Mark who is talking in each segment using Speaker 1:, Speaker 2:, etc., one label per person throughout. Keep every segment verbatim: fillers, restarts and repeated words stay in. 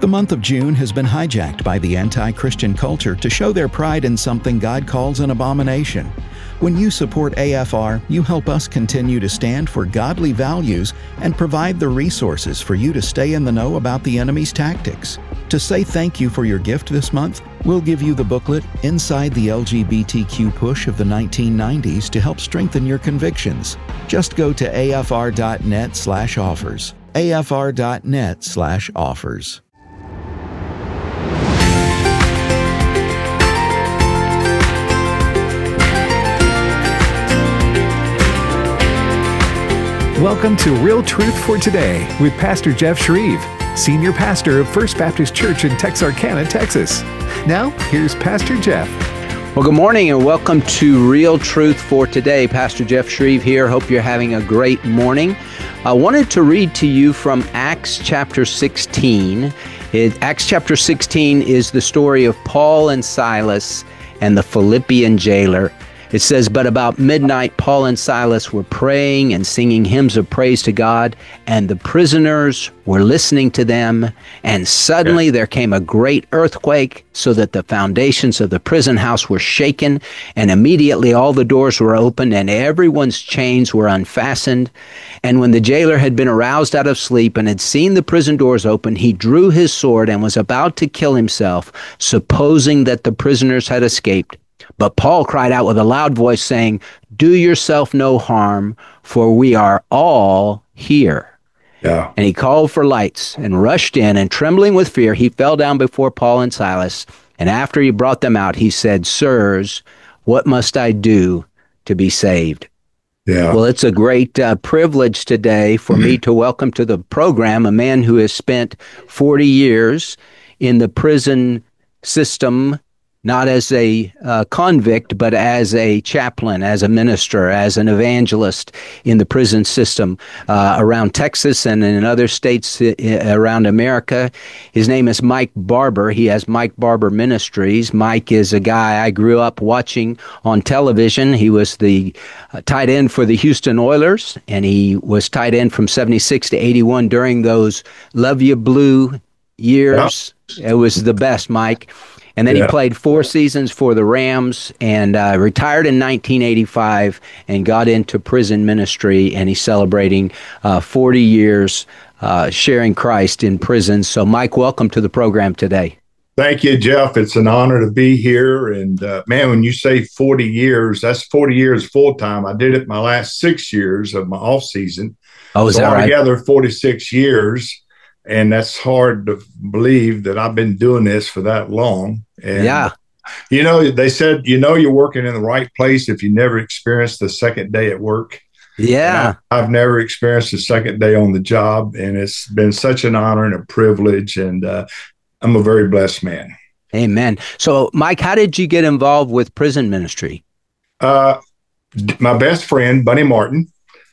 Speaker 1: The month of June has been hijacked by the anti-Christian culture to show their pride in something God calls an abomination. When you support A F R, you help us continue to stand for godly values and provide the resources for you to stay in the know about the enemy's tactics. To say thank you for your gift this month, we'll give you the booklet Inside the L G B T Q Push of the nineteen nineties to help strengthen your convictions. Just go to afr.net slash offers. afr.net slash offers.
Speaker 2: Welcome to Real Truth for Today with Pastor Jeff Shreve, Senior Pastor of First Baptist Church in Texarkana, Texas. Now, here's Pastor Jeff.
Speaker 3: Well, good morning and welcome to Real Truth for Today. Pastor Jeff Shreve here. Hope you're having a great morning. I wanted to read to you from Acts chapter sixteen. It, Acts chapter sixteen is the story of Paul and Silas and the Philippian jailer. It says, "But about midnight, Paul and Silas were praying and singing hymns of praise to God, and the prisoners were listening to them. And suddenly yeah. there came a great earthquake, so that the foundations of the prison house were shaken, and immediately all the doors were opened, and everyone's chains were unfastened. And when the jailer had been aroused out of sleep and had seen the prison doors open, he drew his sword and was about to kill himself, supposing that the prisoners had escaped. But Paul cried out with a loud voice, saying, 'Do yourself no harm, for we are all here.' Yeah. And he called for lights and rushed in, and trembling with fear, he fell down before Paul and Silas. And after he brought them out, he said, 'Sirs, what must I do to be saved?'" Yeah. Well, it's a great uh, privilege today for me to welcome to the program a man who has spent forty years in the prison system, not as a uh, convict, but as a chaplain, as a minister, as an evangelist in the prison system uh, around Texas and in other states around America. His name is Mike Barber. He has Mike Barber Ministries. Mike is a guy I grew up watching on television. He was the uh, tight end for the Houston Oilers, and he was tight end from seventy-six to eighty-one during those Love You Blue years. Yeah. It was the best, Mike. And then yeah. he played four seasons for the Rams and uh, retired in nineteen eighty-five and got into prison ministry, and he's celebrating uh, forty years uh, sharing Christ in prison. So, Mike, welcome to the program today.
Speaker 4: Thank you, Jeff. It's an honor to be here. And, uh, man, when you say forty years, that's forty years full-time. I did it my last six years of my off-season.
Speaker 3: Oh, is
Speaker 4: so
Speaker 3: that right?
Speaker 4: Altogether, forty-six years. And that's hard to believe that I've been doing this for that long. And,
Speaker 3: yeah.
Speaker 4: you know, they said, you know, you're working in the right place if you never experienced the second day at work.
Speaker 3: Yeah.
Speaker 4: I, I've never experienced the second day on the job. And it's been such an honor and a privilege. And uh, I'm a very blessed man.
Speaker 3: Amen. So, Mike, how did you get involved with prison ministry?
Speaker 4: Uh, my best friend, Bunny Martin,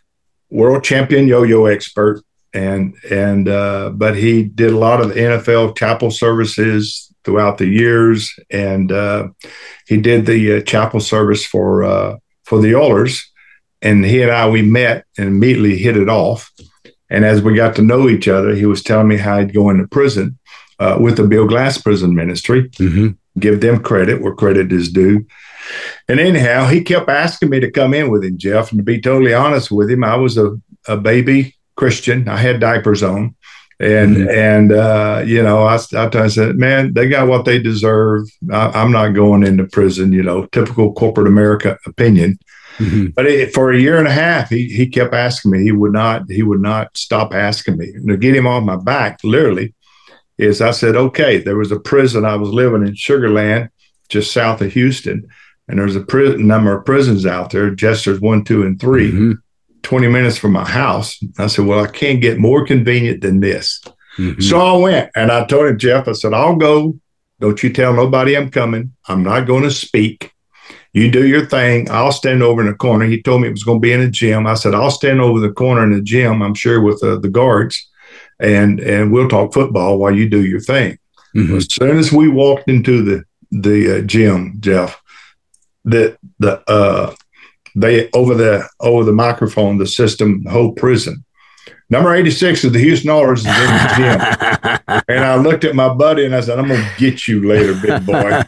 Speaker 4: world champion yo-yo expert. And, and, uh, but he did a lot of the N F L chapel services throughout the years. And, uh, he did the uh, chapel service for, uh, for the Oilers. And he and I, we met and immediately hit it off. And as we got to know each other, he was telling me how he'd go into prison, uh, with the Bill Glass Prison Ministry, mm-hmm. give them credit where credit is due. And anyhow, he kept asking me to come in with him, Jeff. And to be totally honest with him, I was a, a baby Christian. I had diapers on, and mm-hmm. and uh, you know, I, I said, man, they got what they deserve. I, I'm not going into prison. You know, typical corporate America opinion. Mm-hmm. But it, for a year and a half, he he kept asking me. He would not. He would not stop asking me. And to get him off my back, literally, is I said, okay. There was a prison. I was living in Sugar Land, just south of Houston, and there's a prison, number of prisons out there. Jester's one, two, and three. Mm-hmm. twenty minutes from my house. I said, well, I can't get more convenient than this. Mm-hmm. So I went and I told him, Jeff, I said, I'll go. Don't you tell nobody I'm coming. I'm not going to speak. You do your thing. I'll stand over in the corner. He told me it was going to be in a gym. I said, I'll stand over the corner in the gym, I'm sure, with uh, the guards, and, and we'll talk football while you do your thing. Mm-hmm. As soon as we walked into the, the uh, gym, Jeff, the, the, uh, they over the over the microphone, the system, the whole prison Number eighty-six of the Houston Oilers is in the gym. And I looked at my buddy and I said, I'm going to get you later, big boy.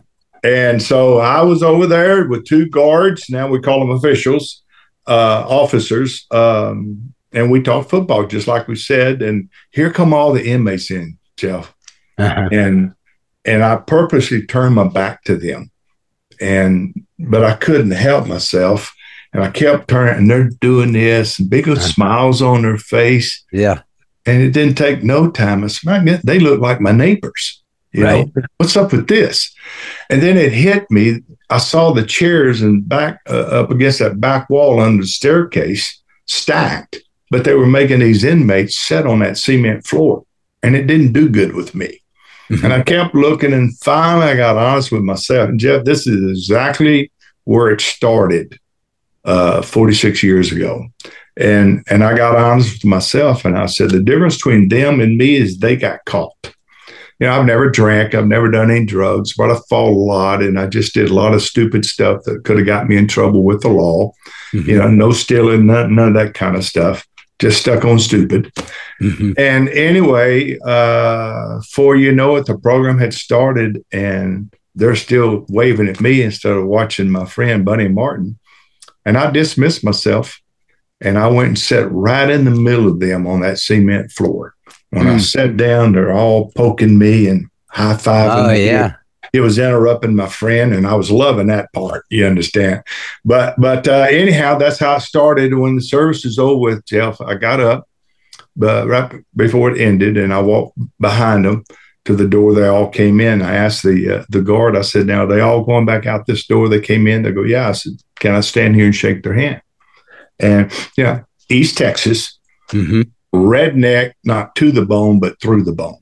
Speaker 4: And so I was over there with two guards. Now we call them officials, uh, officers. Um, and we talked football, just like we said. And here come all the inmates in, Jeff. Uh-huh. And and I purposely turned my back to them. And but I couldn't help myself. And I kept turning, and they're doing this, and big uh-huh. smiles on their face.
Speaker 3: Yeah.
Speaker 4: And it didn't take no time. It's like, they look like my neighbors. You right. know, what's up with this? And then it hit me. I saw the chairs and back uh, up against that back wall under the staircase stacked, but they were making these inmates sit on that cement floor, and it didn't do good with me. Mm-hmm. And I kept looking, and finally I got honest with myself. And Jeff, this is exactly where it started uh, forty-six years ago. And and I got honest with myself, and I said, the difference between them and me is they got caught. You know, I've never drank, I've never done any drugs, but I fought a lot, and I just did a lot of stupid stuff that could have got me in trouble with the law. Mm-hmm. You know, no stealing, none, none of that kind of stuff. Just stuck on stupid. Mm-hmm. And anyway, uh, before you know it, the program had started, and they're still waving at me instead of watching my friend Bunny Martin. And I dismissed myself, and I went and sat right in the middle of them on that cement floor. When mm. I sat down, they're all poking me and high-fiving
Speaker 3: oh,
Speaker 4: me.
Speaker 3: Yeah.
Speaker 4: It was interrupting my friend, and I was loving that part, you understand. But but uh, anyhow, that's how it started. When the service was over with, Jeff, I got up but right before it ended, and I walked behind them to the door. They all came in. I asked the uh, the guard, I said, now, are they all going back out this door? They came in. They go, yeah. I said, can I stand here and shake their hand? And, yeah, East Texas, mm-hmm. redneck, not to the bone, but through the bone.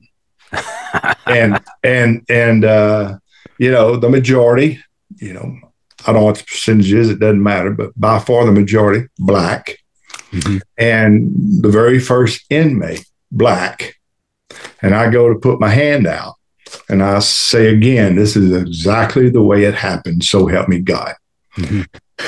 Speaker 4: and, and, and, uh, you know, the majority, you know, I don't know what the percentage is, it doesn't matter, but by far the majority, black. Mm-hmm. And the very first inmate, black. And I go to put my hand out, and I say again, this is exactly the way it happened. So help me God. Mm-hmm.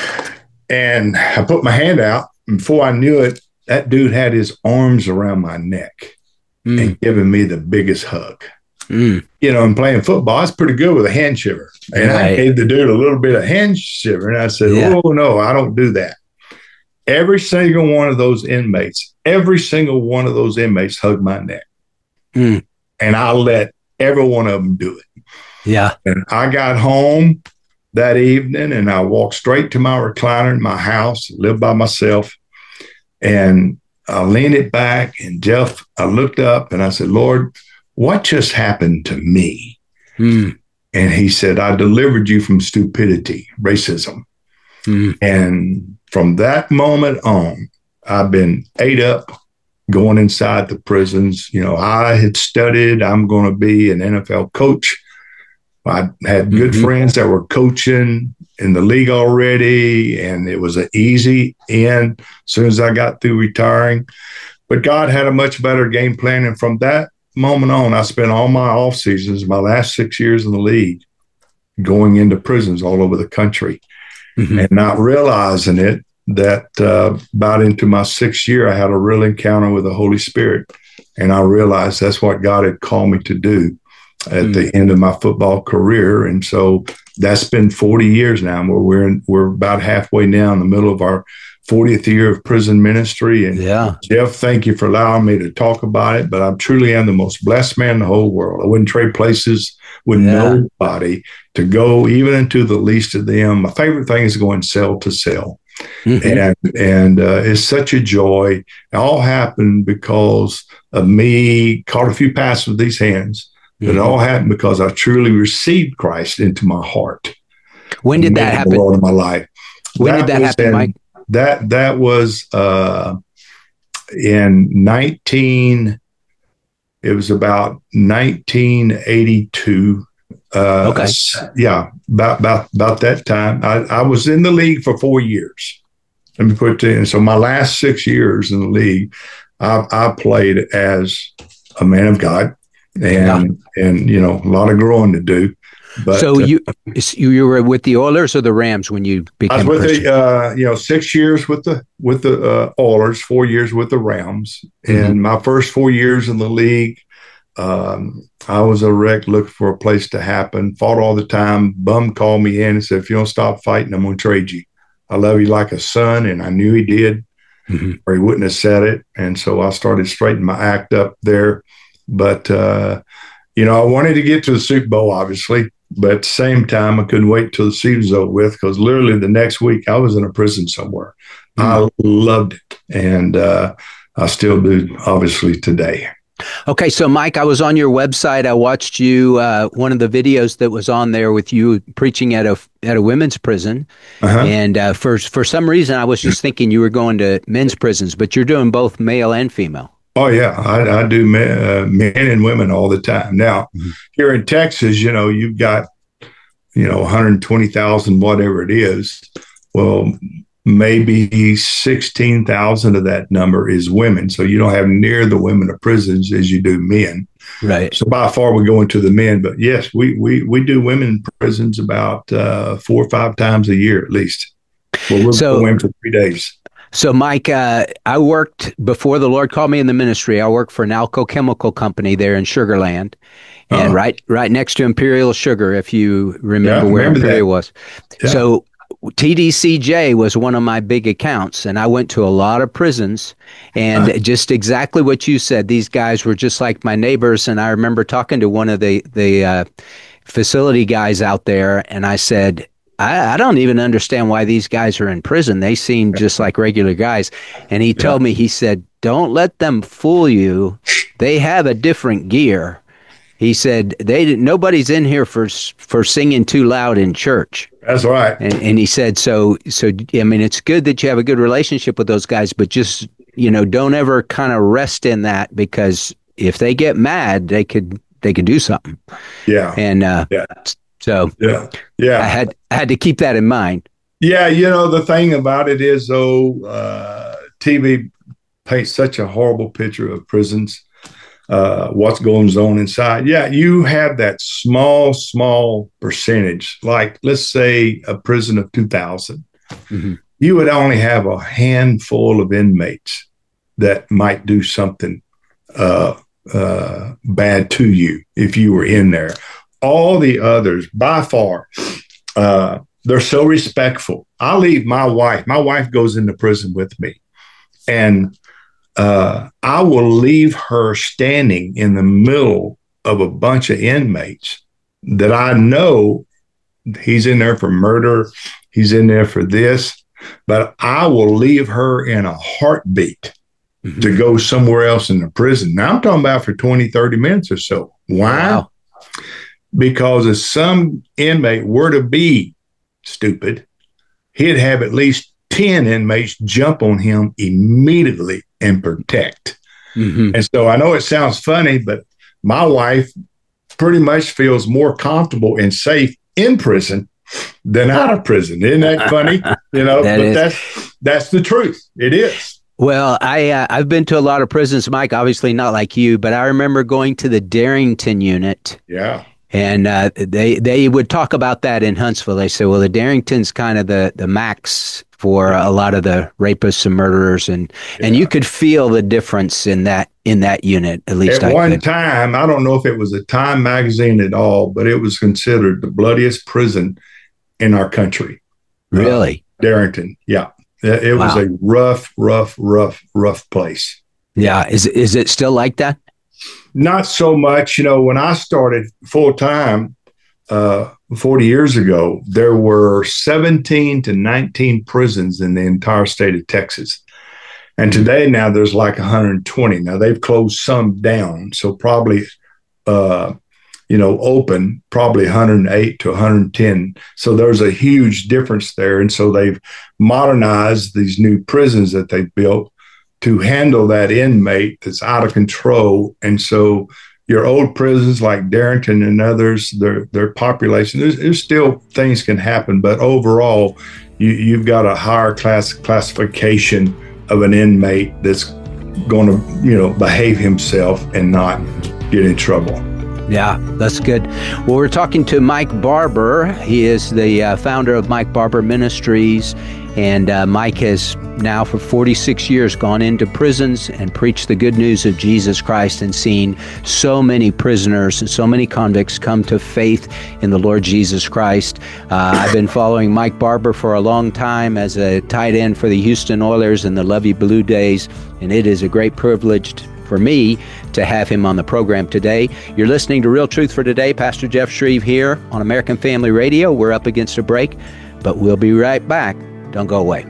Speaker 4: And I put my hand out, and before I knew it, that dude had his arms around my neck mm. and giving me the biggest hug. Mm. You know, and playing football, it's pretty good with a hand shiver. And right. I gave the dude a little bit of hand shiver, and I said, yeah. oh, no, I don't do that. Every single one of those inmates, every single one of those inmates hugged my neck. Mm. And I let every one of them do it.
Speaker 3: Yeah.
Speaker 4: And I got home that evening, and I walked straight to my recliner in my house, lived by myself, and I leaned it back, and Jeff, I looked up and I said, Lord, what just happened to me? Mm. And he said, I delivered you from stupidity, racism. Mm. And from that moment on, I've been ate up going inside the prisons. You know, I had studied, I'm going to be an N F L coach. I had good mm-hmm. friends that were coaching in the league already, and it was an easy in as soon as I got through retiring. But God had a much better game plan, and from that moment on, I spent all my off seasons, my last six years in the league, going into prisons all over the country, mm-hmm. and not realizing it, that uh, about into my sixth year, I had a real encounter with the Holy Spirit, and I realized that's what God had called me to do at mm. the end of my football career. And so that's been forty years now, where we're in, we're about halfway now in the middle of our fortieth year of prison ministry. And
Speaker 3: yeah.
Speaker 4: Jeff, thank you for allowing me to talk about it, but I truly am the most blessed man in the whole world. I wouldn't trade places with yeah. nobody to go even into the least of them. My favorite thing is going cell to cell. Mm-hmm. And and uh, it's such a joy. It all happened because of me caught a few passes with these hands. Mm-hmm. It all happened because I truly received Christ into my heart.
Speaker 3: When did that happen?
Speaker 4: Lord of my life.
Speaker 3: When that did that happen,
Speaker 4: in,
Speaker 3: Mike?
Speaker 4: That that was uh, in nineteen. It was about nineteen eighty-two. Uh,
Speaker 3: okay.
Speaker 4: Yeah, about about about that time. I, I was in the league for four years. Let me put it in. So my last six years in the league, I, I played as a man of God, and yeah. and you know a lot of growing to do. But
Speaker 3: so
Speaker 4: uh,
Speaker 3: you you were with the Oilers or the Rams when you became
Speaker 4: I was with
Speaker 3: Christian?
Speaker 4: the uh, you know six years with the with the uh, Oilers, four years with the Rams,
Speaker 3: Mm-hmm.
Speaker 4: and my first four years in the league, um, I was a wreck looking for a place to happen. Fought all the time. Bum called me in and said, "If you don't stop fighting, I'm going to trade you. I love you like a son," and I knew he did,
Speaker 3: Mm-hmm.
Speaker 4: or he wouldn't have said it. And so I started straightening my act up there. But uh, you know, I wanted to get to the Super Bowl, obviously. But at the same time, I couldn't wait till the season was over with, because literally the next week I was in a prison somewhere. Mm. I loved it. And uh, I still do, obviously, today.
Speaker 3: Okay, so Mike, I was on your website. I watched you, uh, one of the videos that was on there with you preaching at a at a women's prison. Uh-huh. And uh, for, for some reason, I was just thinking you were going to men's prisons, but you're doing both male and female.
Speaker 4: Oh, yeah. I, I do men, uh, men and women all the time. Now, mm-hmm. here in Texas, you know, you've got, you know, one hundred twenty thousand, whatever it is. Well, maybe sixteen thousand of that number is women. So you don't have near the women of prisons as you do men.
Speaker 3: Right.
Speaker 4: So by far we're going to the men. But yes, we we, we do women prisons about uh, four or five times a year at least. Well, we're
Speaker 3: so,
Speaker 4: going for three days.
Speaker 3: So, Mike, uh, I worked, before the Lord called me in the ministry, I worked for an Alco chemical company there in Sugar Land, and uh-huh. right right next to Imperial Sugar, if you remember yeah, where remember Imperial that. was. Yeah. So T D C J was one of my big accounts, and I went to a lot of prisons, and uh-huh. just exactly what you said. These guys were just like my neighbors, and I remember talking to one of the, the uh, facility guys out there, and I said, I, I don't even understand why these guys are in prison. They seem just like regular guys. And he yeah. told me, he said, don't let them fool you. They have a different gear. He said, they nobody's in here for for singing too loud in church.
Speaker 4: That's right.
Speaker 3: And, and he said, so, so I mean, it's good that you have a good relationship with those guys, but just, you know, don't ever kind of rest in that, because if they get mad, they could they could do something.
Speaker 4: Yeah.
Speaker 3: And uh,
Speaker 4: yeah.
Speaker 3: So
Speaker 4: yeah, yeah,
Speaker 3: I had I had to keep that in mind.
Speaker 4: Yeah, you know, the thing about it is, though, uh, T V paints such a horrible picture of prisons, uh, what's going on inside. Yeah, you have that small, small percentage, like let's say a prison of two thousand. Mm-hmm. You would only have a handful of inmates that might do something uh, uh, bad to you if you were in there. All the others, by far, uh, they're so respectful. I leave my wife. My wife goes into prison with me. And uh, I will leave her standing in the middle of a bunch of inmates that I know he's in there for murder. He's in there for this. But I will leave her in a heartbeat mm-hmm. to go somewhere else in the prison. Now, I'm talking about for twenty, thirty minutes or so. Why? Wow. Because if some inmate were to be stupid, he'd have at least ten inmates jump on him immediately and protect. Mm-hmm. And so I know it sounds funny, but my wife pretty much feels more comfortable and safe in prison than out of prison. Isn't that funny? You know, that but is. that's that's the truth. It is.
Speaker 3: Well, I, uh, I've been to a lot of prisons, Mike, obviously not like you, but I remember going to the Darrington unit.
Speaker 4: Yeah.
Speaker 3: And uh, they they would talk about that in Huntsville. They say, well, the Darrington's kind of the, the max for a lot of the rapists and murderers, and yeah. and you could feel the difference in that in that unit. At least
Speaker 4: at
Speaker 3: I
Speaker 4: one
Speaker 3: could.
Speaker 4: time, I don't know if it was a Time magazine at all, but it was considered the bloodiest prison in our country.
Speaker 3: Really,
Speaker 4: uh, Darrington? Yeah, it, it wow. was a rough, rough, rough, rough place.
Speaker 3: Yeah, is is it still like that?
Speaker 4: Not so much. You know, when I started full time uh, forty years ago, there were seventeen to nineteen prisons in the entire state of Texas. And today now there's like one hundred twenty. Now they've closed some down. So probably, uh, you know, open probably one hundred eight to one hundred ten. So there's a huge difference there. And so they've modernized these new prisons that they've built to handle that inmate that's out of control. And so your old prisons like Darrington and others, their their population, there's, there's still things can happen, but overall, you, you've got a higher class classification of an inmate that's going to, you know, behave himself and not get in trouble.
Speaker 3: Yeah, that's good. Well, we're talking to Mike Barber. He is the uh, founder of Mike Barber Ministries. And uh, Mike has now for forty-six years gone into prisons and preached the good news of Jesus Christ and seen so many prisoners and so many convicts come to faith in the Lord Jesus Christ. Uh, I've been following Mike Barber for a long time as a tight end for the Houston Oilers and the Lovey Blue Jays, and it is a great privilege to for me to have him on the program today. You're listening to Real Truth for Today. Pastor Jeff Shreve here on American Family Radio. We're up against a break, but we'll be right back. Don't go away.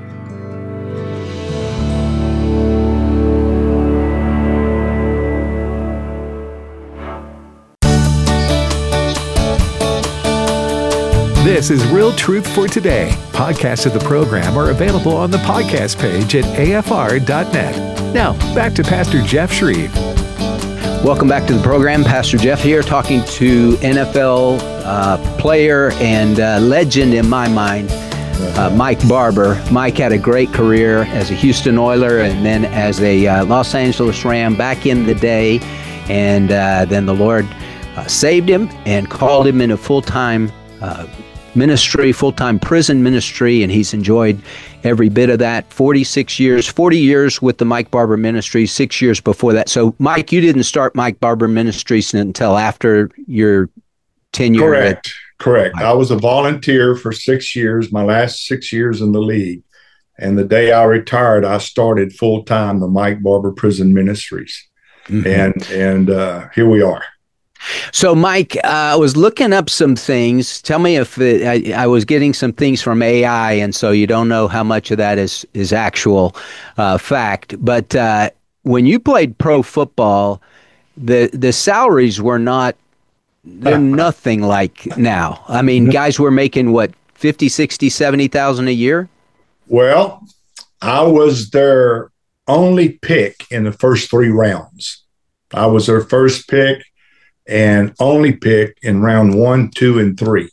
Speaker 2: This is Real Truth for Today. Podcasts of the program are available on the podcast page at A F R dot net. Now, back to Pastor Jeff Shreve.
Speaker 3: Welcome back to the program. Pastor Jeff here talking to N F L uh, player and uh, legend in my mind, uh, Mike Barber. Mike had a great career as a Houston Oiler and then as a uh, Los Angeles Ram back in the day. And uh, then the Lord uh, saved him and called him into full-time uh, ministry, full-time prison ministry, and he's enjoyed every bit of that. forty-six years, forty years with the Mike Barber Ministries, six years before that. So, Mike, you didn't start Mike Barber Ministries until after your tenure.
Speaker 4: Correct,
Speaker 3: at-
Speaker 4: correct. I was a volunteer for six years, my last six years in the league. And the day I retired, I started full-time the Mike Barber Prison Ministries. Mm-hmm. And, and uh, here we are.
Speaker 3: So, Mike, uh, I was looking up some things. Tell me if it, I, I was getting some things from A I, and so you don't know how much of that is, is actual uh, fact. But uh, when you played pro football, the the salaries were not, they're nothing like now. I mean, guys were making, what, fifty, sixty, seventy thousand a year?
Speaker 4: Well, I was their only pick in the first three rounds. I was their first pick and only pick in round one, two, and three.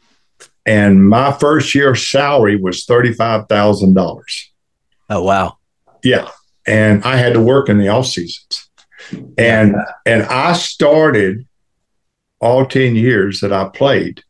Speaker 4: And my first year salary was thirty-five thousand dollars.
Speaker 3: Oh, wow.
Speaker 4: Yeah. And I had to work in the off seasons. And, yeah. and I started all ten years that I played,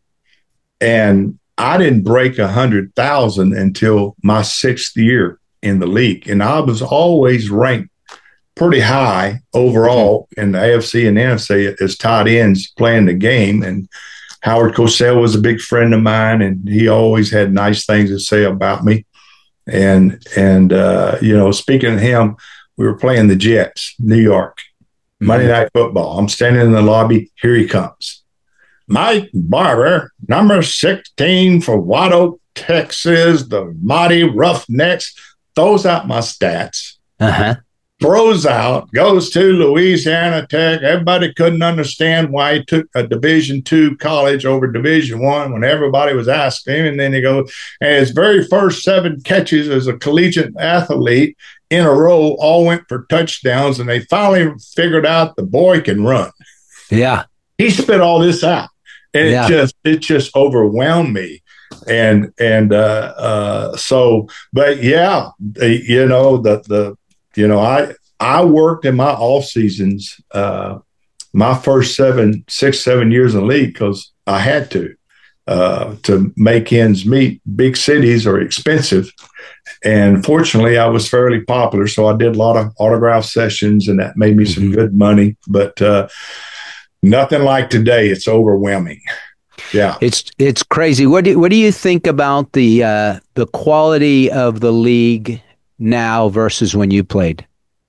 Speaker 4: and I didn't break a hundred thousand until my sixth year in the league. And I was always ranked pretty high overall in the A F C and N F C as tight ends playing the game. And Howard Cosell was a big friend of mine, and he always had nice things to say about me. And, and uh, you know, speaking of him, we were playing the Jets, New York, mm-hmm. Monday Night Football. I'm standing in the lobby. Here he comes. Mike Barber, number sixteen for White Oak, Texas, the Mighty Roughnecks, throws out my stats.
Speaker 3: Uh-huh.
Speaker 4: Throws out, goes to Louisiana Tech. Everybody couldn't understand why he took a Division two college over Division one when everybody was asking him. And then he goes, and his very first seven catches as a collegiate athlete in a row all went for touchdowns. And they finally figured out the boy can run.
Speaker 3: Yeah.
Speaker 4: He spit all this out. And yeah. it just it just overwhelmed me. And and uh, uh, so, but yeah, you know, the the You know, I I worked in my off seasons, uh, my first seven, six, seven years in the league because I had to uh, to make ends meet. Big cities are expensive, and fortunately, I was fairly popular, so I did a lot of autograph sessions, and that made me mm-hmm. some good money. But uh, nothing like today; it's overwhelming. Yeah,
Speaker 3: it's it's crazy. What do what do you think about the uh, the quality of the league now versus when you played?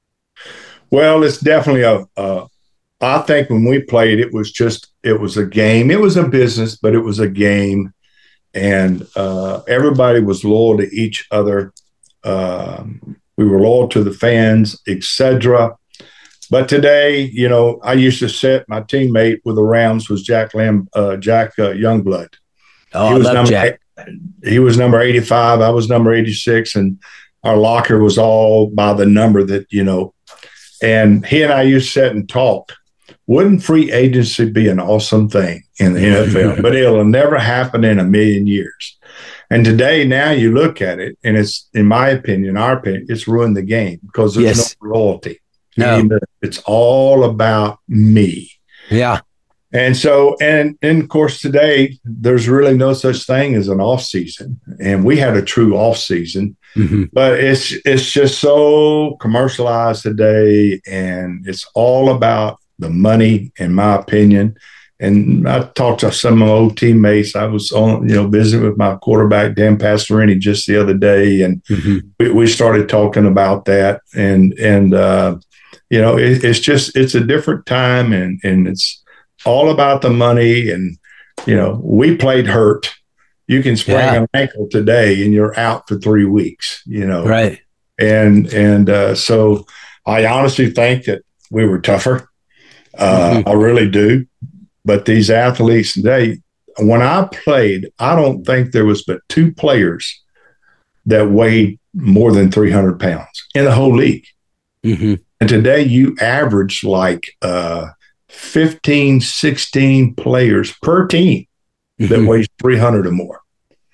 Speaker 4: Well, it's definitely a, a, I think when we played, it was just, it was a game. It was a business, but it was a game. And uh, everybody was loyal to each other. Uh, we were loyal to the fans, et cetera. But today, you know, I used to sit, my teammate with the Rams was Jack Lamb, uh, Jack uh, Youngblood.
Speaker 3: Oh,
Speaker 4: he was
Speaker 3: I love
Speaker 4: number,
Speaker 3: Jack.
Speaker 4: He was number eighty-five. I was number eighty-six. And our locker was all by the number that, you know, and he and I used to sit and talk. Wouldn't free agency be an awesome thing in the N F L? But it'll never happen in a million years. And today, now you look at it, and it's, in my opinion, our opinion, it's ruined the game because there's
Speaker 3: yes.
Speaker 4: no loyalty.
Speaker 3: No.
Speaker 4: It's all about me.
Speaker 3: Yeah.
Speaker 4: And so, and, and of course, today there's really no such thing as an off season, and we had a true off season. Mm-hmm. But it's it's just so commercialized today, and it's all about the money, in my opinion. And I talked to some of my old teammates. I was on, you know, visiting with my quarterback, Dan Pastorini, just the other day, and mm-hmm. we, we started talking about that. And and uh, you know, it, it's just it's a different time, and and it's all about the money. And, you know, we played hurt. You can sprain yeah. an ankle today and you're out for three weeks, you know.
Speaker 3: Right.
Speaker 4: And, and uh, so I honestly think that we were tougher. Uh, mm-hmm. I really do. But these athletes today, when I played, I don't think there was but two players that weighed more than three hundred pounds in the whole league. Mm-hmm. And today you average like, uh, fifteen, sixteen players per team that mm-hmm. weighs three hundred or more.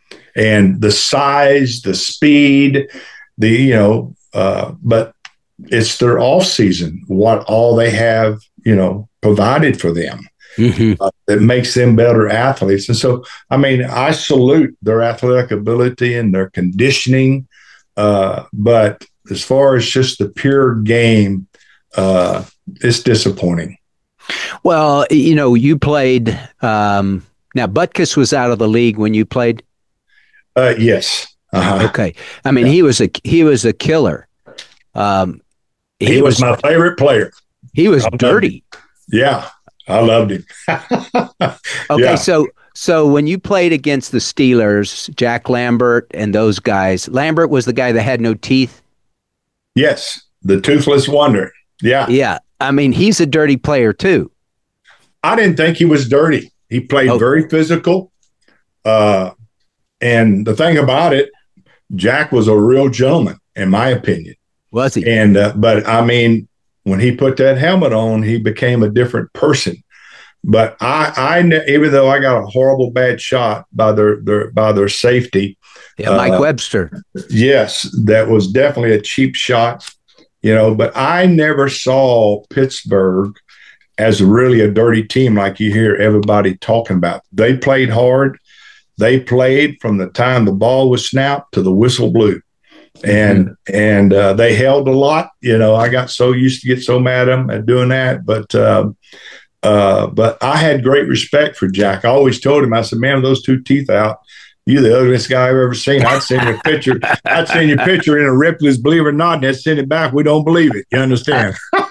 Speaker 4: And the size, the speed, the, you know, uh, but it's their off season, what all they have, you know, provided for them mm-hmm. uh, that makes them better athletes. And so, I mean, I salute their athletic ability and their conditioning. Uh, but as far as just the pure game, uh, it's disappointing.
Speaker 3: Well, you know, you played. Um, now, Butkus was out of the league when you played.
Speaker 4: Uh, yes. Uh-huh.
Speaker 3: Okay. I mean, yeah. he was a he was a killer. Um,
Speaker 4: he, he was, was my favorite player.
Speaker 3: He was dirty.
Speaker 4: Yeah, I loved him.
Speaker 3: Okay,
Speaker 4: yeah.
Speaker 3: so so when you played against the Steelers, Jack Lambert and those guys, Lambert was the guy that had no teeth.
Speaker 4: Yes, the toothless wonder. Yeah.
Speaker 3: Yeah. I mean, he's a dirty player too.
Speaker 4: I didn't think he was dirty. He played oh. very physical. Uh, and the thing about it, Jack was a real gentleman, in my opinion.
Speaker 3: Was he?
Speaker 4: And uh, but I mean, when he put that helmet on, he became a different person. But I, I even though I got a horrible bad shot by their, their by their safety.
Speaker 3: Yeah, Mike
Speaker 4: uh,
Speaker 3: Webster.
Speaker 4: Yes, that was definitely a cheap shot. You know, but I never saw Pittsburgh as really a dirty team like you hear everybody talking about. They played hard. They played from the time the ball was snapped to the whistle blew. And mm-hmm. and uh, they held a lot. You know, I got so used to get so mad at them at doing that. But uh, uh, but I had great respect for Jack. I always told him, I said, man, with those two teeth out, you're the ugliest guy I've ever seen. I'd seen your picture. I'd seen your picture in a Ripley's Believe It or Not, and I'd send it back. We don't believe it. You understand?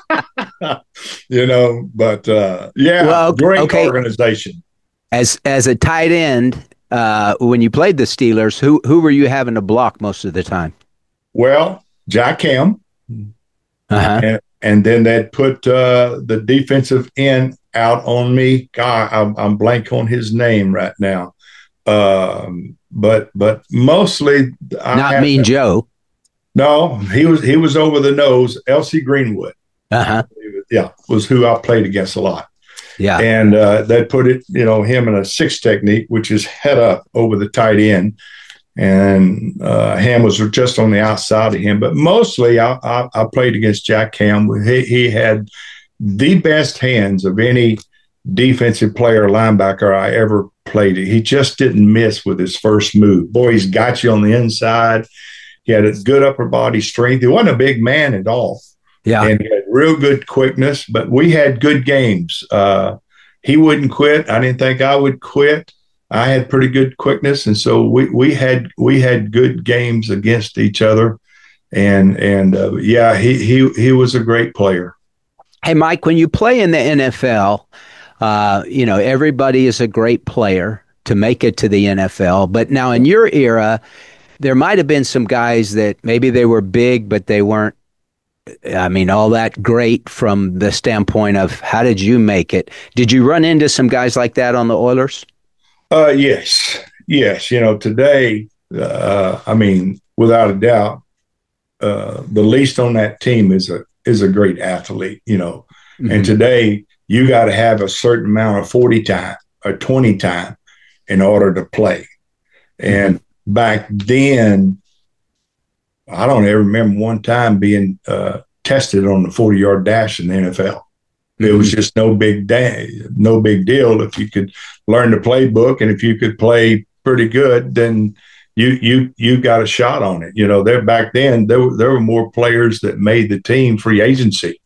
Speaker 4: You know, but uh, yeah, well, great okay. organization.
Speaker 3: As as a tight end, uh, when you played the Steelers, who who were you having to block most of the time?
Speaker 4: Well, Jack Ham, uh-huh. and, and then they'd put uh, the defensive end out on me. God, I'm, I'm blank on his name right now. Um, but but mostly
Speaker 3: I not Mean to, Joe.
Speaker 4: No, he was he was over the nose. L C Greenwood,
Speaker 3: uh-huh.
Speaker 4: yeah, was who I played against a lot.
Speaker 3: Yeah,
Speaker 4: and uh, they put it, you know, him in a six technique, which is head up over the tight end, and uh, Ham was just on the outside of him. But mostly, I I, I played against Jack Ham. He he had the best hands of any defensive player, linebacker I ever played it. He just didn't miss with his first move. Boy, he's got you on the inside. He had a good upper body strength. He wasn't a big man at all.
Speaker 3: Yeah.
Speaker 4: And he had real good quickness, but we had good games. Uh, he wouldn't quit. I didn't think I would quit. I had pretty good quickness. And so we, we had, we had good games against each other. And, and uh, yeah, he, he, he was a great player.
Speaker 3: Hey, Mike, when you play in the N F L, Uh, you know, everybody is a great player to make it to the N F L. But now in your era, there might have been some guys that maybe they were big, but they weren't, I mean, all that great from the standpoint of how did you make it? Did you run into some guys like that on the Oilers?
Speaker 4: Uh, yes. Yes. You know, today, uh, I mean, without a doubt, uh, the least on that team is a, is a great athlete, you know, mm-hmm. and today, you got to have a certain amount of forty time or twenty time in order to play. And mm-hmm. back then, I don't ever remember one time being uh, tested on the forty-yard dash in the N F L. It was just no big day, no big deal. If you could learn the playbook and if you could play pretty good, then you you you got a shot on it. You know, there back then there were, there were more players that made the team free agency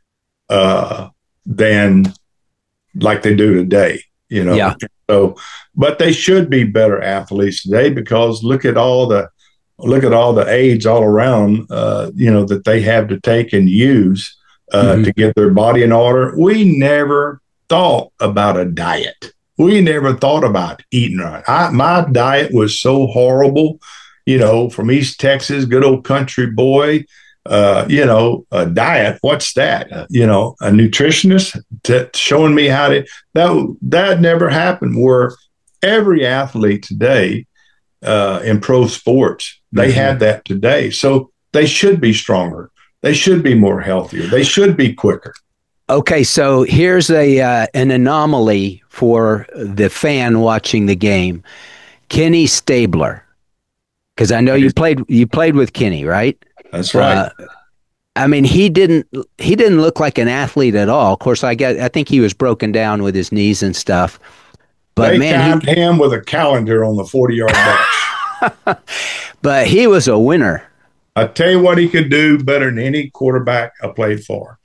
Speaker 4: uh, than like they do today. You know,
Speaker 3: yeah.
Speaker 4: So, but they should be better athletes today because look at all the look at all the aids all around. Uh, you know that they have to take and use. Uh, mm-hmm. to get their body in order. We never thought about a diet. We never thought about eating right. I, my diet was so horrible, you know, from East Texas, good old country boy, uh, you know, a diet. What's that? Uh, you know, a nutritionist t- showing me how to, that, that never happened where every athlete today uh, in pro sports, they mm-hmm. have that today. So they should be stronger. They should be more healthier. They should be quicker.
Speaker 3: Okay, so here's a uh, an anomaly for the fan watching the game. Kenny Stabler, because I know you played you played with Kenny, right?
Speaker 4: That's right. Uh,
Speaker 3: I mean, he didn't he didn't look like an athlete at all. Of course, I get I think he was broken down with his knees and stuff. But
Speaker 4: they
Speaker 3: man,
Speaker 4: timed he, him with a calendar on the forty-yard dash.
Speaker 3: But he was a winner.
Speaker 4: I tell you what he could do better than any quarterback I played for.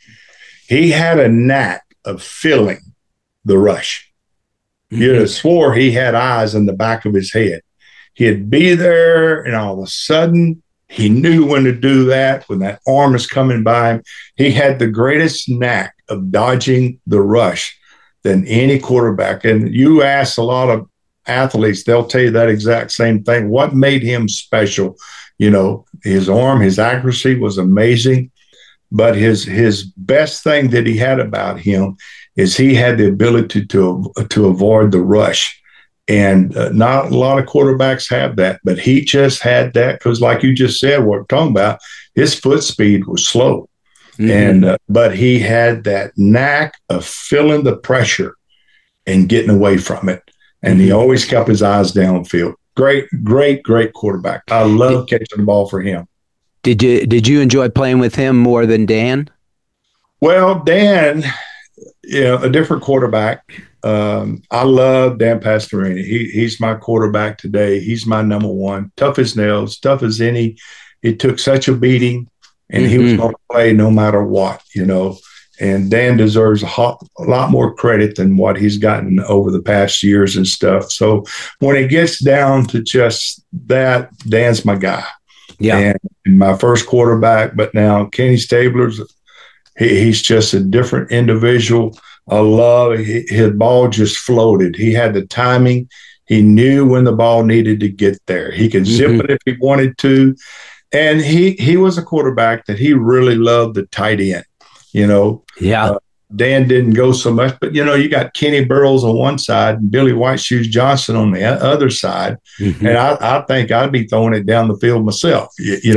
Speaker 4: He had a knack of feeling the rush. Mm-hmm. You'd have swore he had eyes in the back of his head. He'd be there, and all of a sudden, he knew when to do that, when that arm is coming by him. He had the greatest knack of dodging the rush than any quarterback. And you ask a lot of athletes, they'll tell you that exact same thing. What made him special? You know, his arm, his accuracy was amazing, but his his best thing that he had about him is he had the ability to to avoid the rush, and uh, not a lot of quarterbacks have that, but he just had that because, like you just said, what we're talking about, his foot speed was slow, mm-hmm. and uh, but he had that knack of feeling the pressure and getting away from it, and he always kept his eyes downfield. Great, great, great quarterback. I love catching the ball for him.
Speaker 3: Did you did you enjoy playing with him more than Dan?
Speaker 4: Well, Dan, you know, a different quarterback. Um, I love Dan Pastorini. He he's my quarterback today. He's my number one. Tough as nails, tough as any. He took such a beating, and mm-hmm. he was going to play no matter what, you know. And Dan deserves a, hot, a lot more credit than what he's gotten over the past years and stuff. So when it gets down to just that, Dan's my guy.
Speaker 3: Yeah.
Speaker 4: And my first quarterback, but now Kenny Stabler's, he, he's just a different individual. I love he, his ball just floated. He had the timing. He knew when the ball needed to get there. He could zip mm-hmm. it if he wanted to. And he, he was a quarterback that he really loved the tight end. You know,
Speaker 3: yeah.
Speaker 4: Uh, Dan didn't go so much, but you know, you got Kenny Burroughs on one side and Billy White Shoes Johnson on the other side, mm-hmm. and I, I think I'd be throwing it down the field myself. You, you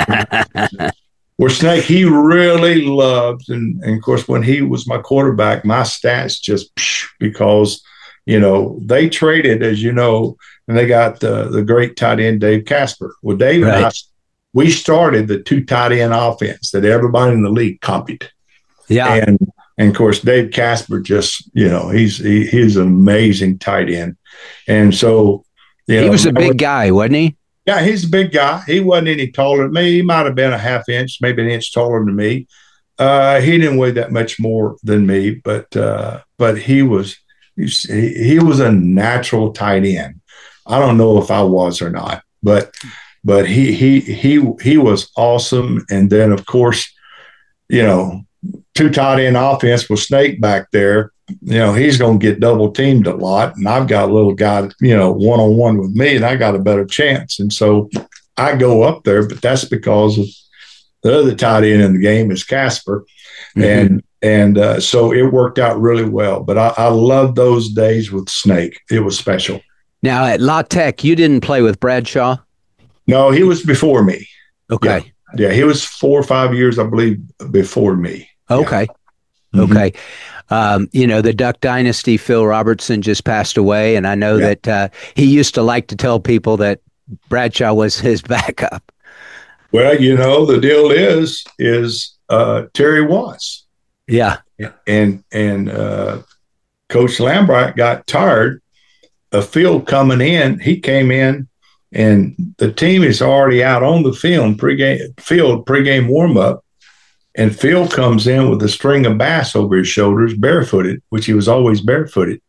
Speaker 4: know, where Snake he really loved, and, and of course when he was my quarterback, my stats just because you know they traded, as you know, and they got the the great tight end Dave Casper. Well, Dave right. and I, we started the two tight end offense that everybody in the league copied.
Speaker 3: Yeah.
Speaker 4: And, and of course, Dave Casper just, you know, he's he, he's an amazing tight end. And so, you know.
Speaker 3: He was a big guy, wasn't he?
Speaker 4: Yeah, he's a big guy. He wasn't any taller than me. He might have been a half inch, maybe an inch taller than me. Uh, he didn't weigh that much more than me, but uh, but he was he, he was a natural tight end. I don't know if I was or not, but but he he he he was awesome. And then, of course, you know, two tight end offense with Snake back there, you know, he's going to get double teamed a lot. And I've got a little guy, you know, one on one with me, and I got a better chance. And so I go up there, but that's because of the other tight end in the game is Casper. Mm-hmm. And and uh, so it worked out really well. But I, I love those days with Snake. It was special.
Speaker 3: Now at La Tech, you didn't play with Bradshaw?
Speaker 4: No, he was before me.
Speaker 3: Okay.
Speaker 4: Yeah, yeah he was four or five years, I believe, before me.
Speaker 3: Okay. Yeah. Okay. Mm-hmm. Um, you know, the Duck Dynasty, Phil Robertson just passed away. And I know yeah. that uh, he used to like to tell people that Bradshaw was his backup.
Speaker 4: Well, you know, the deal is, is uh, Terry Watts.
Speaker 3: Yeah.
Speaker 4: And, and, uh, Coach Lambright got tired of Phil coming in. He came in and the team is already out on the field, pregame, field, pregame warm up. And Phil comes in with a string of bass over his shoulders, barefooted, which he was always barefooted.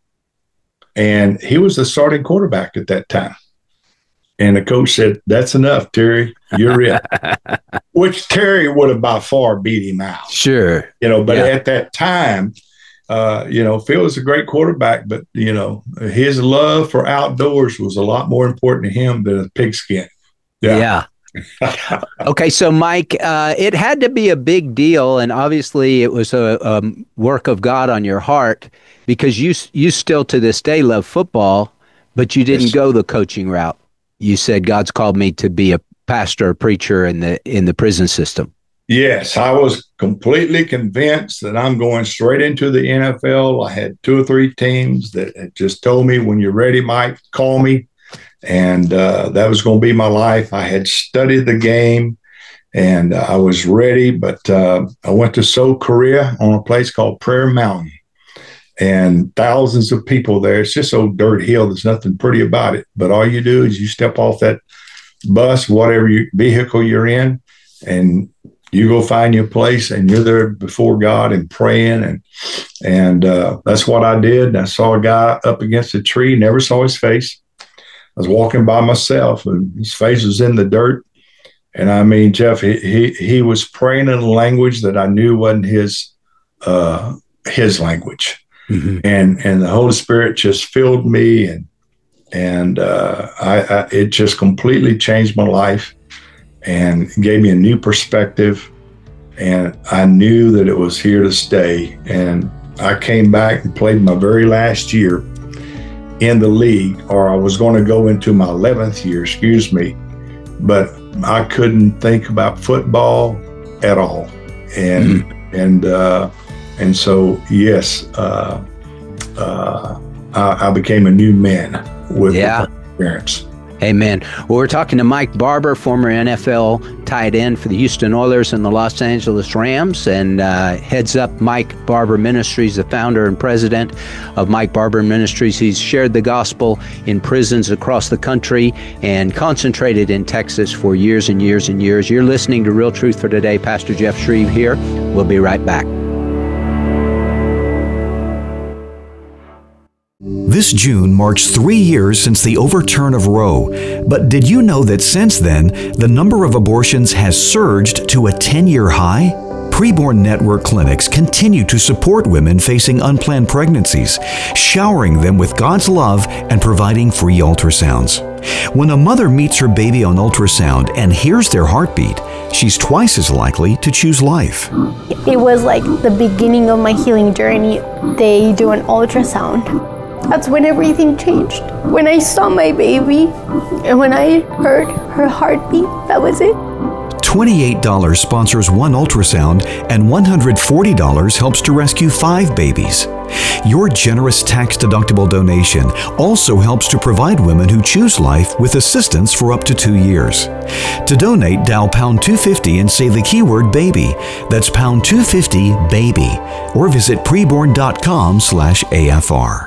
Speaker 4: And he was the starting quarterback at that time. And the coach said, "That's enough, Terry. You're it." Which Terry would have by far beat him out.
Speaker 3: Sure.
Speaker 4: You know, but
Speaker 3: yeah.
Speaker 4: at that time, uh, you know, Phil was a great quarterback, but, you know, his love for outdoors was a lot more important to him than a pigskin.
Speaker 3: Yeah. yeah. Okay, so Mike, uh, it had to be a big deal, and obviously it was a, a work of God on your heart, because you you still to this day love football, but you didn't
Speaker 4: Yes.
Speaker 3: go the coaching route. You said, God's called me to be a pastor, a preacher in the in the prison system.
Speaker 4: Yes, I was completely convinced that I'm going straight into the N F L. I had two or three teams that had just told me, "When you're ready, Mike, call me." And uh, that was going to be my life. I had studied the game and uh, I was ready, but uh, I went to Seoul, Korea on a place called Prayer Mountain, and thousands of people there. It's just old dirt hill. There's nothing pretty about it, but all you do is you step off that bus, whatever you, vehicle you're in, and you go find your place, and you're there before God and praying. And, and uh, that's what I did. I saw a guy up against a tree, never saw his face. I was walking by myself, and his face was in the dirt. And I mean, Jeff, he he, he was praying in a language that I knew wasn't his uh, his language. Mm-hmm. And and the Holy Spirit just filled me, and and uh, I, I it just completely changed my life, and gave me a new perspective. And I knew that it was here to stay. And I came back and played my very last year in the league, or I was going to go into my eleventh year, excuse me, but I couldn't think about football at all. And, mm-hmm. and, uh, and so, yes, uh, uh, I, I became a new man with
Speaker 3: yeah.
Speaker 4: my parents.
Speaker 3: Amen. Well, we're talking to Mike Barber, former N F L tight end for the Houston Oilers and the Los Angeles Rams, and uh, heads up Mike Barber Ministries, the founder and president of Mike Barber Ministries. He's shared the gospel in prisons across the country and concentrated in Texas for years and years and years. You're listening to Real Truth for Today. Pastor Jeff Shreve here. We'll be right back.
Speaker 5: This June marks three years since the overturn of Roe, but did you know that since then, the number of abortions has surged to a ten-year high? Preborn Network clinics continue to support women facing unplanned pregnancies, showering them with God's love and providing free ultrasounds. When a mother meets her baby on ultrasound and hears their heartbeat, she's twice as likely to choose life.
Speaker 6: It was like the beginning of my healing journey. They do an ultrasound. That's when everything changed. When I saw my baby and when I heard her heartbeat, that was it.
Speaker 5: twenty-eight dollars sponsors one ultrasound, and one hundred forty dollars helps to rescue five babies. Your generous tax-deductible donation also helps to provide women who choose life with assistance for up to two years. To donate, dial pound two fifty and say the keyword baby. That's pound two fifty baby, or visit preborn.com slash AFR.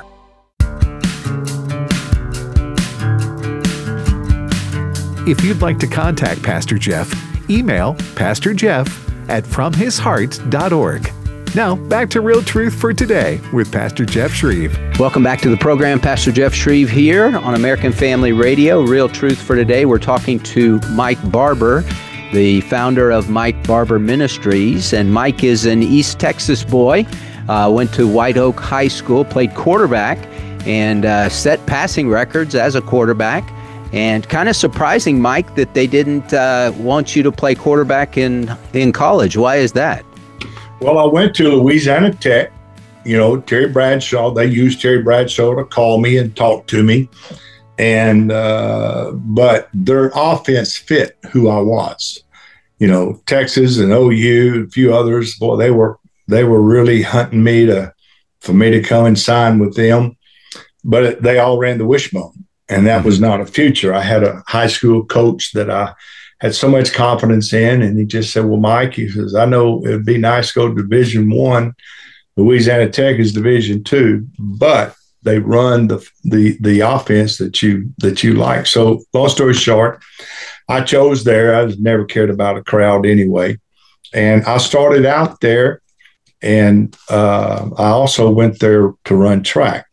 Speaker 2: If you'd like to contact Pastor Jeff, email pastor jeff at from his heart dot org. Now, back to Real Truth for Today with Pastor Jeff Shreve.
Speaker 3: Welcome back to the program. Pastor Jeff Shreve here on American Family Radio. Real Truth for Today. We're talking to Mike Barber, the founder of Mike Barber Ministries. And Mike is an East Texas boy, uh, went to White Oak High School, played quarterback, and uh, set passing records as a quarterback. And kind of surprising, Mike, that they didn't uh, want you to play quarterback in, in college. Why is that?
Speaker 4: Well, I went to Louisiana Tech. You know, Terry Bradshaw, they used Terry Bradshaw to call me and talk to me. And, uh, but their offense fit who I was. You know, Texas and O U, a few others, boy, they were, they were really hunting me to, for me to come and sign with them. But it, they all ran the wishbone. And that was not a future. I had a high school coach that I had so much confidence in. And he just said, well, Mike, he says, I know it'd be nice to go to Division One. Louisiana Tech is Division Two, but they run the the the offense that you that you like. So long story short, I chose there. I was never cared about a crowd anyway. And I started out there, and uh, I also went there to run track.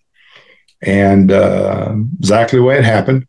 Speaker 4: And uh, exactly the way it happened,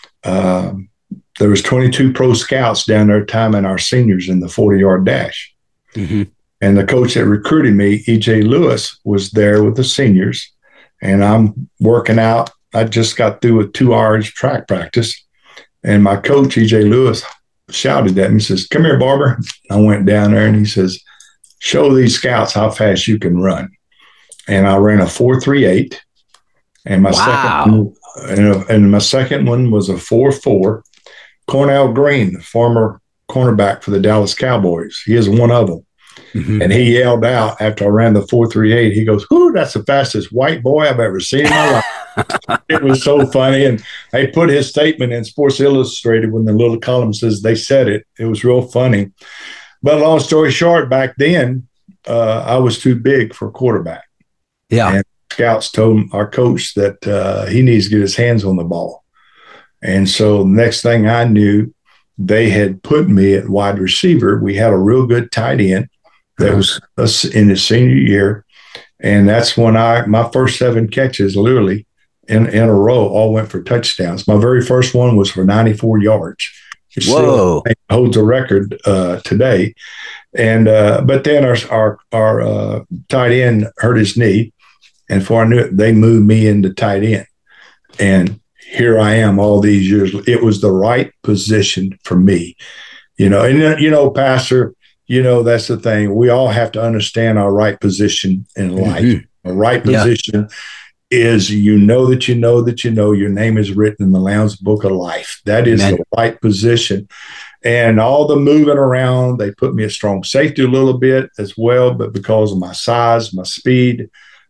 Speaker 4: uh, there was twenty-two pro scouts down there timing our seniors in the forty-yard dash. Mm-hmm. And the coach that recruited me, E J Lewis, was there with the seniors. And I'm working out. I just got through with two hours track practice. And my coach, E J Lewis, shouted at me, says, come here, Barber. I went down there and he says, show these scouts how fast you can run. And I ran a four three eight. And my
Speaker 3: wow.
Speaker 4: second and, and my second one was a four four. Cornell Green, the former cornerback for the Dallas Cowboys, he is one of them. Mm-hmm. And he yelled out after I ran the four three eight, he goes, whoo, that's the fastest white boy I've ever seen in my life. It was so funny. And they put his statement in Sports Illustrated when the little column says they said it. It was real funny. But long story short, back then, uh, I was too big for a quarterback.
Speaker 3: Yeah.
Speaker 4: And scouts told our coach that uh, he needs to get his hands on the ball. And so the next thing I knew, they had put me at wide receiver. We had a real good tight end that was us in his senior year. And that's when I, my first seven catches literally in, in a row all went for touchdowns. My very first one was for ninety-four yards. It
Speaker 3: Whoa.
Speaker 4: Still holds a record uh, today. And, uh, but then our, our, our uh, tight end hurt his knee. And before I knew it, they moved me into tight end. And here I am all these years. It was the right position for me, you know, and, you know, Pastor, you know, that's the thing. We all have to understand our right position in life. Mm-hmm. A right position yeah. is you know that you know that you know your name is written in the Lamb's Book of Life. That is Amen. The right position. And all the moving around, they put me at strong safety a little bit as well, but because of my size, my speed,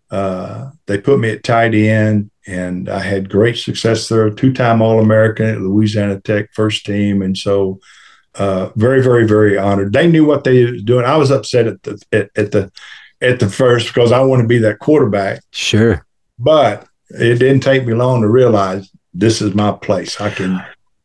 Speaker 4: uh, they put me at tight end, and I had great success there. Two-time All-American at Louisiana Tech first team, and so Uh, very, very, very honored. They knew what they were doing. I was upset at the at, at the at the first because I wanted to be that quarterback.
Speaker 3: Sure,
Speaker 4: but it didn't take me long to realize this is my place. I can.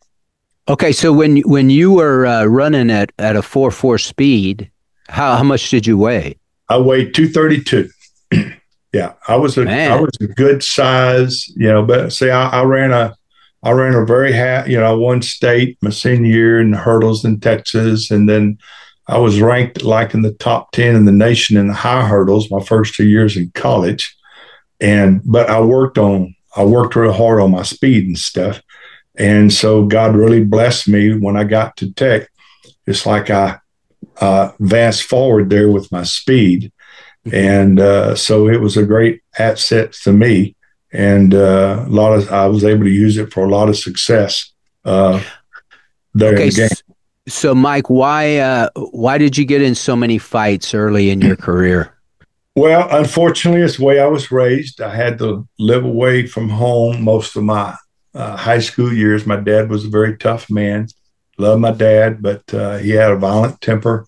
Speaker 3: Okay, so when when you were uh, running at at a four four speed, how how much did you weigh?
Speaker 4: I weighed two thirty two. Yeah, I was a Man. I was a good size, you know. But see, I, I ran a. I ran a very, ha- you know, I won state my senior year in hurdles in Texas. And then I was ranked like in the top ten in the nation in the high hurdles my first two years in college. And, but I worked on, I worked real hard on my speed and stuff. And so God really blessed me when I got to Tech. It's like I uh, advanced forward there with my speed. And uh, so it was a great asset to me. And uh, a lot of I was able to use it for a lot of success uh, there
Speaker 3: okay,
Speaker 4: in the game.
Speaker 3: So, Mike, why uh, why did you get in so many fights early in your career?
Speaker 4: Well, unfortunately, it's the way I was raised. I had to live away from home most of my uh, high school years. My dad was a very tough man. Loved my dad, but uh, he had a violent temper.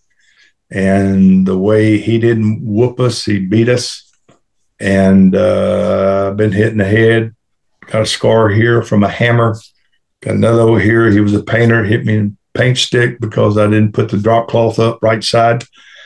Speaker 4: And the way he didn't whoop us, he beat us. And uh, I've been hit in the head, got a scar here from a hammer, got another over here. He was a painter, hit me in a paint stick because I didn't put the drop cloth up right side.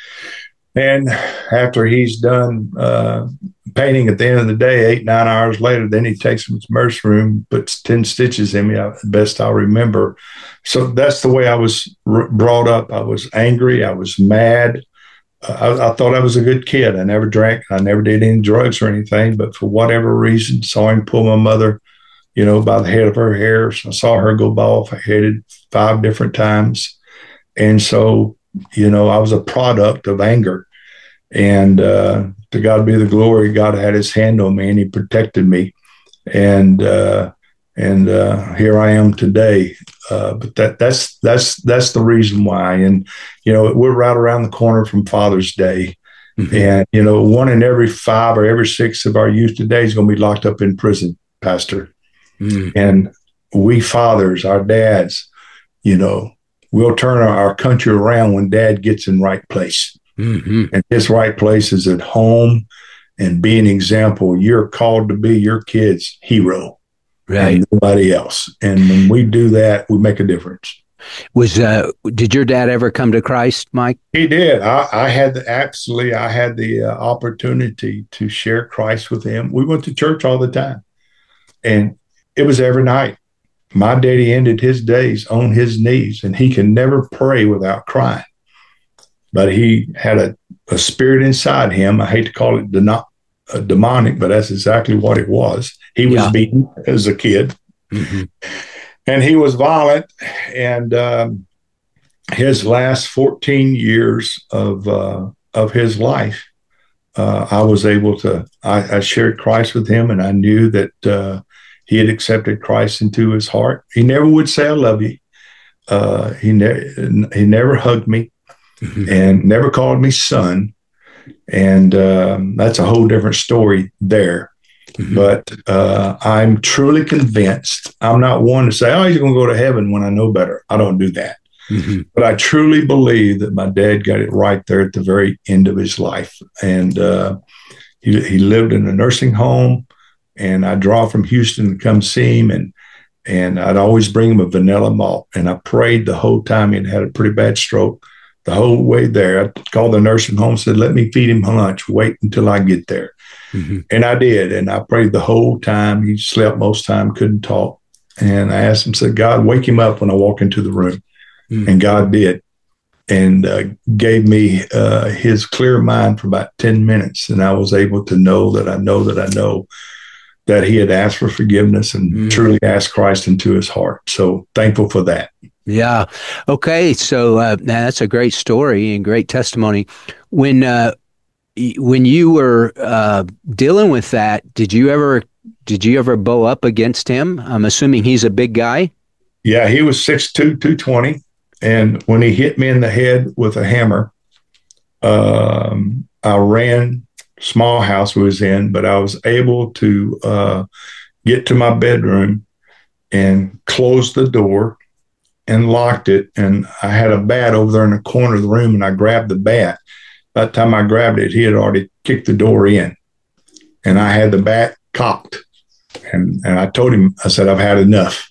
Speaker 4: And after he's done uh, painting at the end of the day, eight, nine hours later, then he takes him to the emergency room, puts ten stitches in me, best I remember. So that's the way I was r- brought up. I was angry. I was mad. I, I thought I was a good kid. I never drank. I never did any drugs or anything. But for whatever reason, saw him pull my mother, you know, by the head of her hair. So I saw her go bald headed five different times. And so, you know, I was a product of anger. And uh, to God be the glory, God had his hand on me and he protected me. And uh, and uh, here I am today. Uh, but that that's that's that's the reason why. And you know, we're right around the corner from Father's Day, mm-hmm. and you know, one in every five or every six of our youth today is going to be locked up in prison, Pastor. Mm-hmm. And we fathers, our dads, you know, we'll turn our, our country around when Dad gets in right place.
Speaker 3: Mm-hmm.
Speaker 4: And his right place is at home and be an example. You're called to be your kid's hero,
Speaker 3: right?
Speaker 4: And nobody else. And when we do that, we make a difference.
Speaker 3: Was uh, did your dad ever come to Christ, Mike?
Speaker 4: He did. I, I had the, absolutely, I had the uh, opportunity to share Christ with him. We went to church all the time, and it was every night. My daddy ended his days on his knees, and he could never pray without crying. But he had a, a spirit inside him. I hate to call it de- uh, demonic, but that's exactly what it was. He was
Speaker 3: yeah.
Speaker 4: beaten as a kid.
Speaker 3: Mm-hmm.
Speaker 4: And he was violent, and um, his last fourteen years of uh, of his life, uh, I was able to, I, I shared Christ with him, and I knew that uh, he had accepted Christ into his heart. He never would say, I love you. Uh, he, ne- he never hugged me, mm-hmm. and never called me son. And um, that's a whole different story there. Mm-hmm. But uh, I'm truly convinced. I'm not one to say, oh, he's going to go to heaven when I know better. I don't do that. Mm-hmm. But I truly believe that my dad got it right there at the very end of his life. And uh, he, he lived in a nursing home, and I draw from Houston to come see him. And, and I'd always bring him a vanilla malt. And I prayed the whole time. He'd had a pretty bad stroke. The whole way there, I called the nursing home, said, let me feed him lunch. Wait until I get there. Mm-hmm. And I did. And I prayed the whole time. He slept most time, couldn't talk. And I asked him, said, God, wake him up when I walk into the room. Mm-hmm. And God did. And uh, gave me uh, his clear mind for about ten minutes. And I was able to know that I know that I know that he had asked for forgiveness and mm-hmm. truly asked Christ into his heart. So thankful for that.
Speaker 3: Yeah. Okay. So uh, that's a great story and great testimony. When uh, when you were uh, dealing with that, did you ever did you ever bow up against him? I'm assuming he's a big guy.
Speaker 4: Yeah, he was six two, two twenty, and when he hit me in the head with a hammer, um, I ran. Small house we was in, but I was able to uh, get to my bedroom and close the door and locked it. And I had a bat over there in the corner of the room, and I grabbed the bat. By the time I grabbed it, he had already kicked the door in, and I had the bat cocked. And and I told him, I said, I've had enough,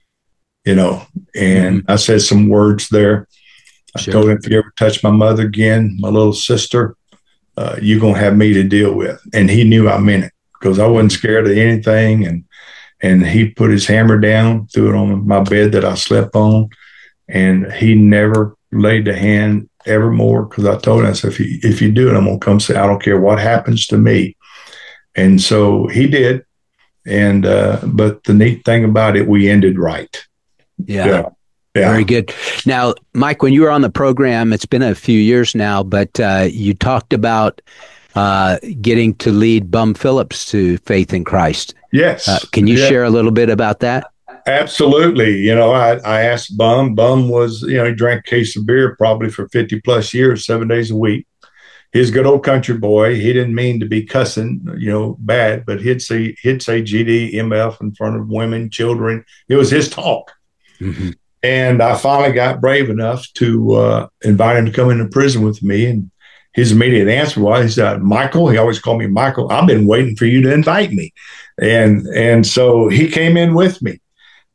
Speaker 4: you know. And mm-hmm. I said some words there. I sure. told him, if you ever touch my mother again, my little sister, uh, you're going to have me to deal with. And he knew I meant it, because I wasn't scared of anything. And And he put his hammer down, threw it on my bed that I slept on. And he never laid a hand ever more, because I told him, I said, if you, if you do it, I'm going to come say, I don't care what happens to me. And so he did. And, uh, but the neat thing about it, we ended right.
Speaker 3: Yeah. yeah. Yeah. Very good. Now, Mike, when you were on the program, it's been a few years now, but uh, you talked about uh, getting to lead Bum Phillips to faith in Christ.
Speaker 4: Yes.
Speaker 3: Uh, can you
Speaker 4: yeah.
Speaker 3: share a little bit about that?
Speaker 4: Absolutely. You know, I, I asked Bum. Bum was, you know, he drank a case of beer probably for fifty plus years, seven days a week. He's a good old country boy. He didn't mean to be cussing, you know, bad, but he'd say, he'd say G D, M F in front of women, children. It was his talk. Mm-hmm. And I finally got brave enough to uh, invite him to come into prison with me. And his immediate answer was, he said, Michael, he always called me Michael, I've been waiting for you to invite me. And and so he came in with me.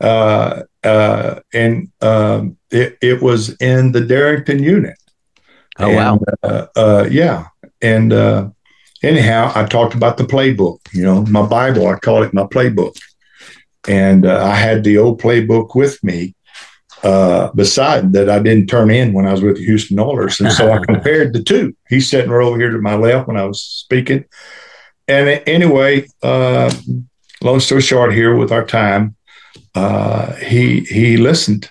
Speaker 4: Uh, uh, and um, it, it was in the Darrington unit.
Speaker 3: Oh,
Speaker 4: and,
Speaker 3: wow.
Speaker 4: Uh, uh, yeah. And uh, anyhow, I talked about the playbook, you know, my Bible, I call it my playbook. And uh, I had the old playbook with me. Uh, beside that, I didn't turn in when I was with the Houston Oilers. And so I compared the two. He's sitting right over here to my left when I was speaking. And anyway, uh, long story short here with our time, uh, he he listened.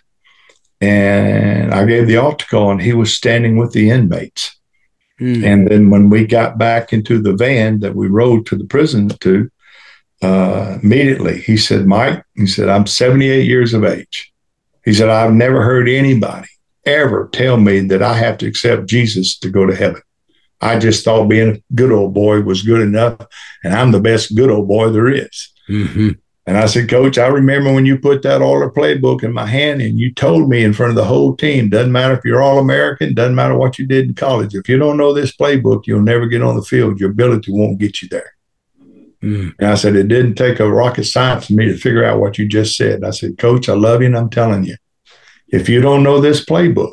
Speaker 4: And I gave the altar call, and he was standing with the inmates. Mm. And then when we got back into the van that we rode to the prison to, uh, immediately he said, Mike, he said, I'm seventy-eight years of age. He said, I've never heard anybody ever tell me that I have to accept Jesus to go to heaven. I just thought being a good old boy was good enough, and I'm the best good old boy there is. Mm-hmm. And I said, Coach, I remember when you put that Oiler playbook in my hand and you told me in front of the whole team, doesn't matter if you're All-American, doesn't matter what you did in college. If you don't know this playbook, you'll never get on the field. Your ability won't get you there. Mm. And I said, it didn't take a rocket science for me to figure out what you just said. I said, Coach, I love you, and I'm telling you, if you don't know this playbook,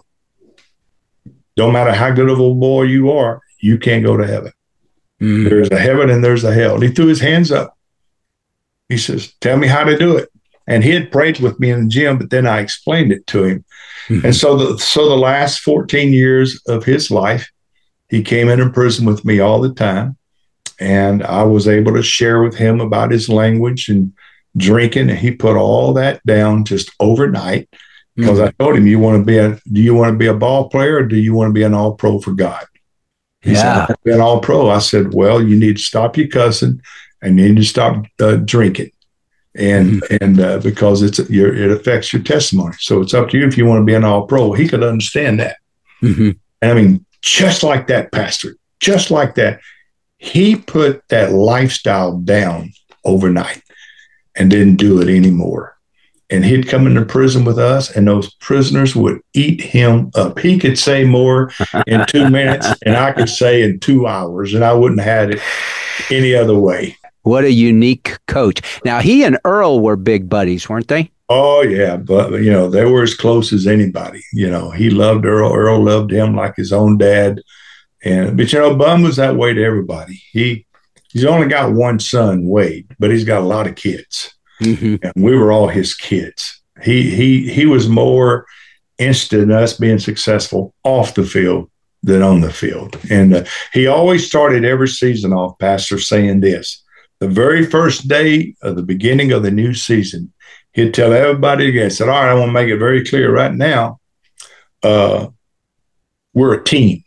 Speaker 4: don't matter how good of a boy you are, you can't go to heaven. Mm. There's a heaven and there's a hell. And he threw his hands up. He says, tell me how to do it. And he had prayed with me in the gym, but then I explained it to him. Mm-hmm. And so the, so the last fourteen years of his life, he came into prison with me all the time. And I was able to share with him about his language and drinking. And he put all that down just overnight because mm-hmm. I told him, you want to be a, do you want to be a ball player or do you want to be an all pro for God? He yeah. said, I want to be an all pro. I said, well, you need to stop your cussing. And you need to stop uh, drinking, and mm-hmm. and uh, because it's your it affects your testimony. So it's up to you if you want to be an all pro. He could understand that. Mm-hmm. And I mean, just like that, Pastor, just like that, he put that lifestyle down overnight and didn't do it anymore. And he'd come into prison with us, and those prisoners would eat him up. He could say more in two minutes, and I could say in two hours, and I wouldn't have had it any other way.
Speaker 3: What a unique coach. Now, he and Earl were big buddies, weren't they?
Speaker 4: Oh, yeah. But, you know, they were as close as anybody. You know, he loved Earl. Earl loved him like his own dad. And But, you know, Bum was that way to everybody. He He's only got one son, Wade, but he's got a lot of kids. Mm-hmm. And we were all his kids. He, he, he was more interested in us being successful off the field than on the field. And uh, he always started every season off, Pastor, saying this. The very first day of the beginning of the new season, he'd tell everybody again, said, all right, I want to make it very clear right now, uh, we're a team.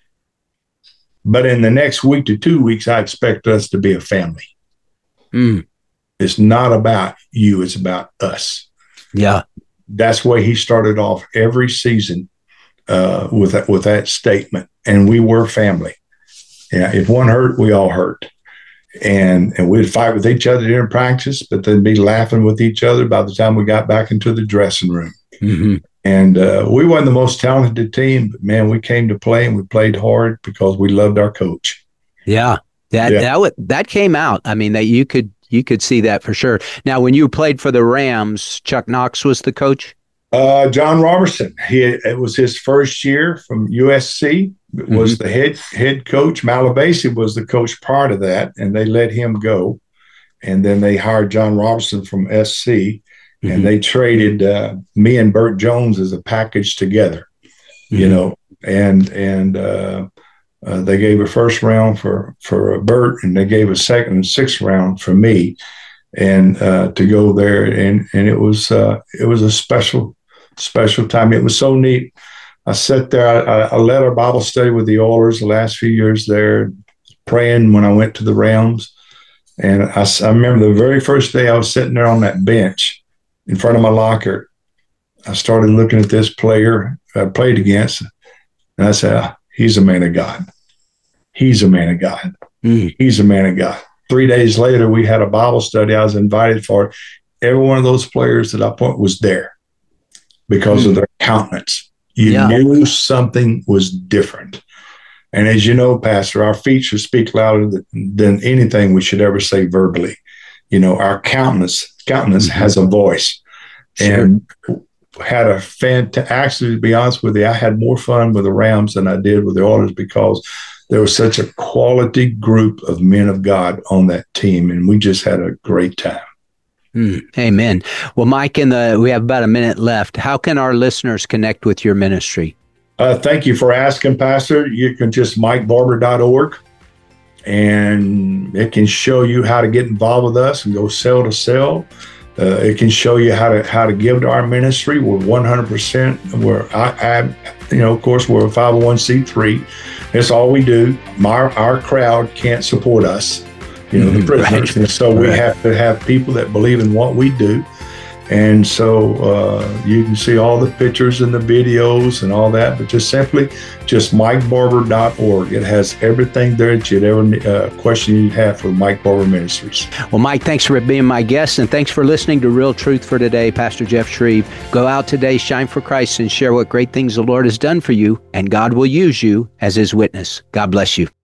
Speaker 4: But in the next week to two weeks, I expect us to be a family. Mm. It's not about you, it's about us.
Speaker 3: Yeah.
Speaker 4: That's why he started off every season uh, with, that, with that statement. And we were family. Yeah, if one hurt, we all hurt. And and we'd fight with each other during practice, but then be laughing with each other by the time we got back into the dressing room. Mm-hmm. And uh, we weren't the most talented team, but man, we came to play and we played hard because we loved our coach.
Speaker 3: Yeah, that yeah. that w- that came out. I mean, that you could you could see that for sure. Now, when you played for the Rams, Chuck Knox was the coach.
Speaker 4: Uh, John Robertson. He it was his first year from U S C. Was mm-hmm. the head head coach. Malavasi was the coach prior to that, and they let him go. And then they hired John Robertson from S C, mm-hmm. and they traded uh, me and Burt Jones as a package together, mm-hmm. you know. And and uh, uh, they gave a first round for for Burt, and they gave a second and sixth round for me, and uh, to go there. And and it was uh, it was a special special time. It was so neat. I sat there, I, I led our Bible study with the Oilers the last few years there, praying when I went to the Rams. And I, I remember the very first day I was sitting there on that bench in front of my locker, I started looking at this player I played against, and I said, oh, he's a man of God. He's a man of God. Mm. He's a man of God. Three days later, we had a Bible study I was invited for. Every one of those players that I point was there because mm. of their countenance. You yeah. knew something was different. And as you know, Pastor, our features speak louder than, than anything we should ever say verbally. You know, our countenance, countenance mm-hmm. has a voice. Sure. And had a fantastic, actually, to be honest with you, I had more fun with the Rams than I did with the Oilers because there was such a quality group of men of God on that team. And we just had a great time.
Speaker 3: Mm, amen. Well, Mike, in the we have about a minute left. How can our listeners connect with your ministry?
Speaker 4: Uh, thank you for asking, Pastor. You can just mike barber dot org, and it can show you how to get involved with us and go cell to cell. Uh, it can show you how to how to give to our ministry. We're one hundred percent. We're I, I, you know, of course, we're a five oh one c three. That's all we do. My our crowd can't support us. You know, the prisoners. Right. And so we right. have to have people that believe in what we do. And so uh, you can see all the pictures and the videos and all that, but just simply just mike barber dot org. It has everything there that you'd ever uh, question you'd have for Mike Barber Ministries.
Speaker 3: Well, Mike, thanks for being my guest, and thanks for listening to Real Truth for Today. Pastor Jeff Shreve. Go out today, shine for Christ, and share what great things the Lord has done for you, and God will use you as His witness. God bless you.